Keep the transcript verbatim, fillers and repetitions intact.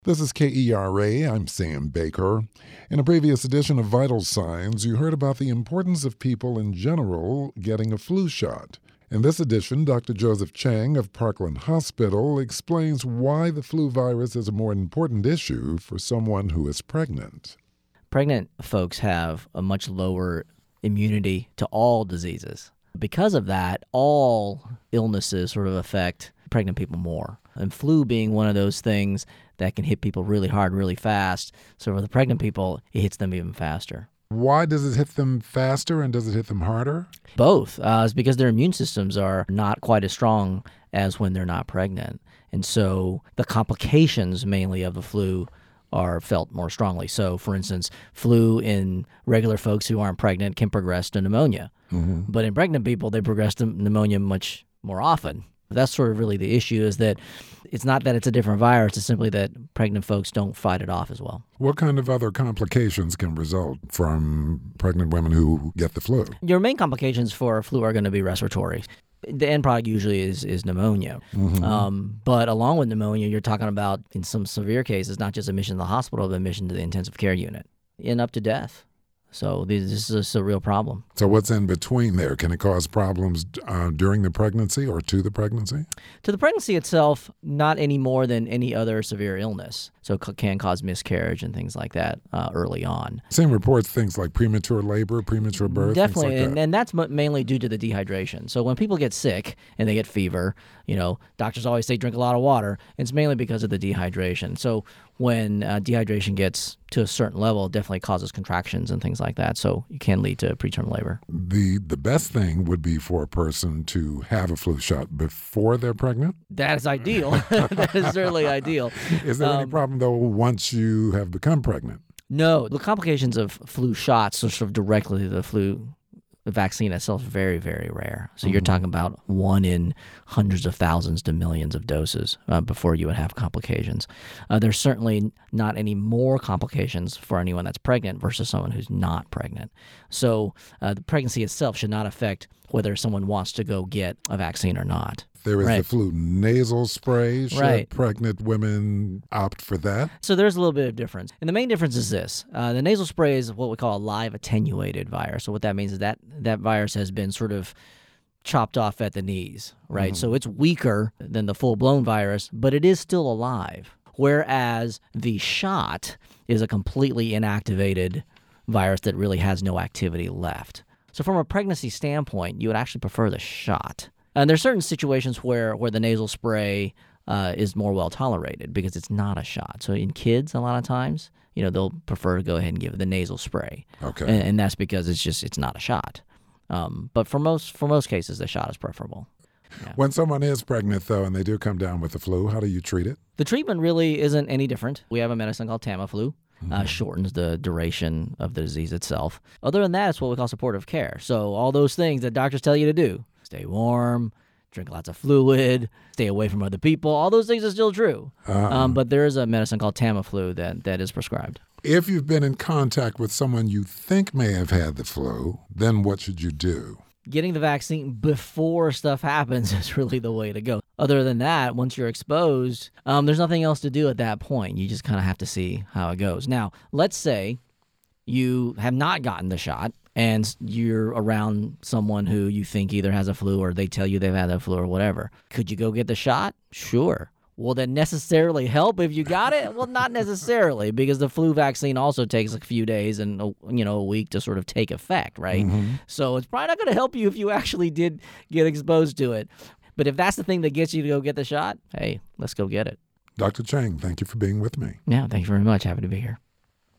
This is K E R A. I'm Sam Baker. In a previous edition of Vital Signs, you heard about the importance of people in general getting a flu shot. In this edition, Doctor Joseph Chang of Parkland Hospital explains why the flu virus is a more important issue for someone who is pregnant. Pregnant folks have a much lower immunity to all diseases. Because of that, all illnesses sort of affect pregnant people more. And flu being one of those things that can hit people really hard, really fast. So for the pregnant people, it hits them even faster. Why does it hit them faster and does it hit them harder? Both. Uh, it's because their immune systems are not quite as strong as when they're not pregnant. And so the complications mainly of the flu are felt more strongly. So, for instance, flu in regular folks who aren't pregnant can progress to pneumonia. Mm-hmm. But in pregnant people, they progress to pneumonia much more often. That's sort of really the issue, is that it's not that it's a different virus, it's simply that pregnant folks don't fight it off as well. What kind of other complications can result from pregnant women who get the flu? Your main complications for flu are going to be respiratory. The end product usually is, is pneumonia. Mm-hmm. Um, but along with pneumonia, you're talking about, in some severe cases, not just admission to the hospital, but admission to the intensive care unit, and up to death. So this is a real problem. So what's in between there? Can it cause problems uh, during the pregnancy or to the pregnancy? To the pregnancy itself, not any more than any other severe illness. So it can cause miscarriage and things like that uh, early on. Same reports things like premature labor, premature birth, Definitely, things like and, that. and that's m- mainly due to the dehydration. So when people get sick and they get fever, you know, doctors always say drink a lot of water. It's mainly because of the dehydration. So when uh, dehydration gets to a certain level, it definitely causes contractions and things like that. So it can lead to preterm labor. The the best thing would be for a person to have a flu shot before they're pregnant? That is ideal. That is certainly ideal. Is there um, any problem, though, once you have become pregnant? No. The complications of flu shots, so sort of directly to the flu vaccine itself, is very, very rare. So mm-hmm. you're talking about one in hundreds of thousands to millions of doses uh, before you would have complications. Uh, there's certainly not any more complications for anyone that's pregnant versus someone who's not pregnant. So uh, the pregnancy itself should not affect whether someone wants to go get a vaccine or not. There is right. the flu nasal spray. Should right. pregnant women opt for that? So there's a little bit of difference. And the main difference is this. Uh, the nasal spray is what we call a live attenuated virus. So what that means is that that virus has been sort of chopped off at the knees, right? Mm-hmm. So it's weaker than the full-blown virus, but it is still alive. Whereas the shot is a completely inactivated virus that really has no activity left. So from a pregnancy standpoint, you would actually prefer the shot. And there's certain situations where, where the nasal spray uh, is more well tolerated because it's not a shot. So in kids, a lot of times, you know, they'll prefer to go ahead and give the nasal spray. Okay. And, and that's because it's just it's not a shot. Um, but for most for most cases, the shot is preferable. Yeah. When someone is pregnant, though, and they do come down with the flu, how do you treat it? The treatment really isn't any different. We have a medicine called Tamiflu. Mm-hmm. Uh, shortens the duration of the disease itself. Other than that, it's what we call supportive care. So all those things that doctors tell you to do, stay warm, drink lots of fluid, stay away from other people, all those things are still true. Uh-huh. Um, but there is a medicine called Tamiflu that, that is prescribed. If you've been in contact with someone you think may have had the flu, then what should you do? Getting the vaccine before stuff happens is really the way to go. Other than that, once you're exposed, um, there's nothing else to do at that point. You just kind of have to see how it goes. Now, let's say you have not gotten the shot and you're around someone who you think either has a flu or they tell you they've had the flu or whatever. Could you go get the shot? Sure. Will that necessarily help if you got it? Well, not necessarily, because the flu vaccine also takes a few days and a, you know a week to sort of take effect, right? Mm-hmm. So it's probably not going to help you if you actually did get exposed to it. But if that's the thing that gets you to go get the shot, hey, let's go get it. Doctor Chang, thank you for being with me. Yeah, thank you very much. Happy to be here.